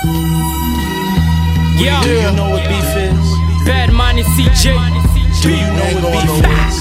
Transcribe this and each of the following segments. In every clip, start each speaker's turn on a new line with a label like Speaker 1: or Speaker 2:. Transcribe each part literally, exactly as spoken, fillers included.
Speaker 1: Yeah,
Speaker 2: Do you know what beef is?
Speaker 1: Bad Money C J.
Speaker 2: Do you know what beef is?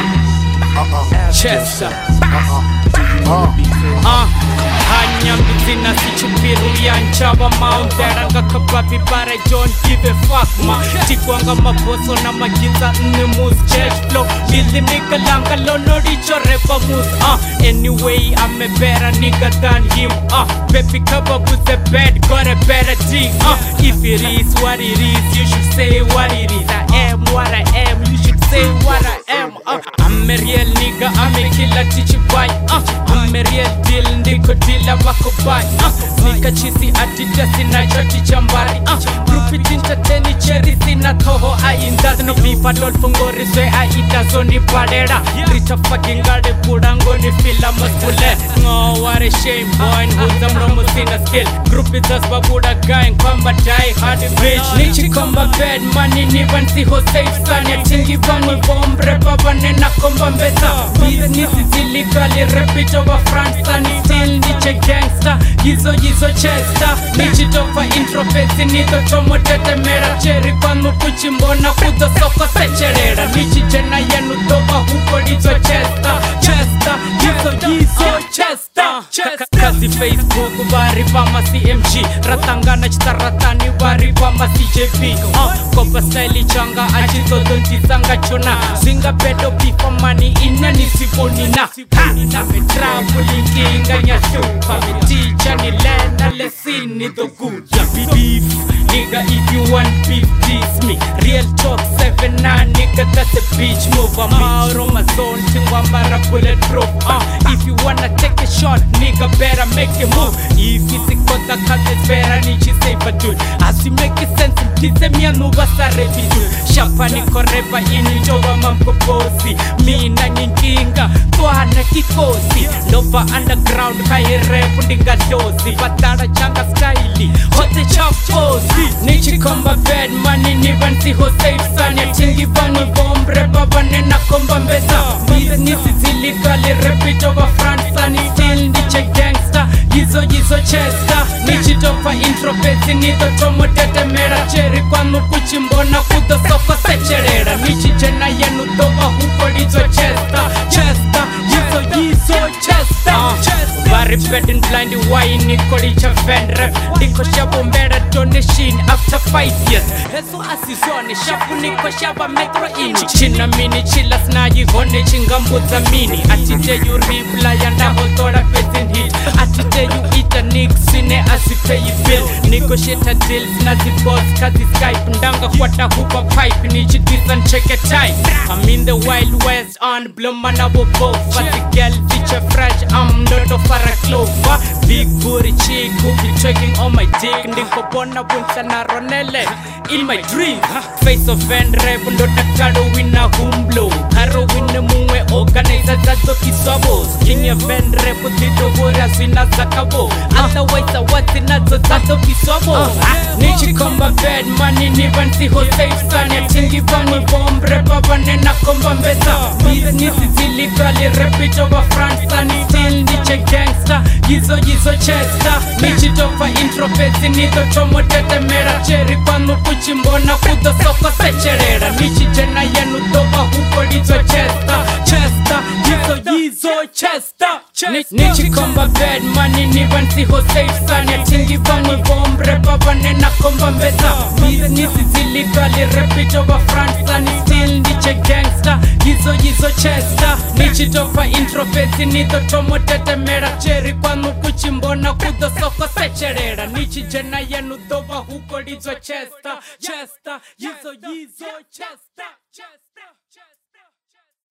Speaker 2: Uh-uh.
Speaker 1: Chester.
Speaker 2: Uh-uh. Do you know what beef is?
Speaker 1: Uh, Hanyambitsina sichupiru yanchaba maundera ngakababi bare don't give a fuck ma Tikwanga maboso na maginza nne moose church flow Lili nigga langa lonori chorepa moose Uh, anyway I'm a better nigga than him Uh, baby cover with the bed got a better D Uh, if it is what it is you should say what it is I am what I am you should say what I am Uh, I'm a real nigga I'm a killer teach you why Uh, I'm a real deal ndiko dila wako bai uh, Nika chisi atita sina choti chambari uh, Grupi tinta teni cherry sina toho ainda No bipa lol fungori swe aita zoni padera Rita fucking gade pudango ni fila maskule Ngo what a shame boy Nhuza mromo sina skill Grupi zasba buda gang kwamba die hard bitch Nichi komba bad money ni vansi ho safe sanya Tingi vangu bombre baba nena komba mbeza Business is illegal repeat over France and still niche gangster Yizo yizo chester Nichi tofa intropesi nito chomo tete mera Cherry kwanu kuchimbona kudo soko secherera Nichi jena yenu toba huko nizo chester Chester, yizo yizo chester Kazi Facebook bari vama C M G Ratangana chitaratani bari vama C J P uh, Kopa style changa achizo donti sanga chona Zinga pedo pifa money ina nisiponi na Ha, me traveling king and ya super Me teacher ni lena lesson ni the good Ya beef, nigga if you want beef tease me Real talk seven nine nigga that's a bitch move I'm out on my zone tingwa mara bulletproof uh, If you wanna take a shot nigga better make a move If it's a kota kaze better nichi safe dude As you make a sense mtize miya nuva sare vidu Shapa niko reba ini jowa mamkopozi Mina nyinginga tuana kikosi Nova underground kai rap ndinga dozi Batara changa styli hote chapozi Nichi komba bad money ni vansi ho safe sanya Tingi vangu bombre baba nena komba mbeza Business is illegal repeat over France and still niche gangster Yizo yizo chester Nichi tofa intropesi nito tomo tete mera Cherry kwanu kuchimbona kudo soko secherera Nichi jena yenu toba huko lizo chester Chester, yizo yizo chester uh, Bari bedin blind wine niko licha vendrep Niko shabu mera donation after five years Heso asizone shabu niko shaba metro ini China mini chilas na yihone chingambuza mini Atite yu ripla yanda hotora pesin hit Atite yu ita nik sine asipe bill Negotiate deals na zibos kazi Skype Ndanga kwata hupa pipe nichi disan check a time I'm in the wild west on blow man abo both Fast girl feature fresh I'm not a fara clover Big booty chick who be twerking on my dick Ndiko bona bunsa na ronele in my dreams Face of Van Rap ndo takado wina humblo Haro wina muwe organizer zazo kiswabos King ya Van Rap dito hura zina zakabo Otherwise I was in nazo zazo kiswabos Nichi komba bad money ni vansi ho safe sanya Tingi vangu bombre baba nena komba mbeza Business is illegal repeat over France and still niche gangster Yizo yizo chester Nichi tofa intropesi nito chomo tete mera Cherry kwanu kuchimbona kudo soko secherera Nichi jena yenu toba huko lizo chester Chester, yizo yizo chester Nichi komba bad money ni vansi ho safe sanya Tingi vangu bombre baba nena komba mbeza Business is illegal repeat over France and still niche gangster Yizo yizo chester Nichi tofa intropesi nito tomo tete mera Cherry kwanu kuchimbona kudo soko secherera Nichi jena yenu toba huko lizo chester Chester, yizo yizo chester Chester